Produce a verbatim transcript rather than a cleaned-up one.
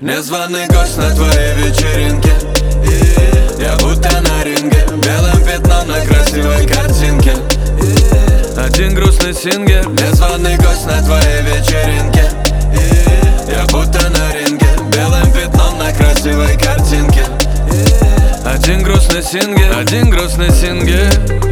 Незваный гость на твоей вечеринке, и я будто на ринге, белым пятном на красивой картинке. Один грустный сингер, незваный гость на твоей вечеринке, и я будто на ринге, белым пятном на красивой картинке. Один грустный сингер, один грустный сингер.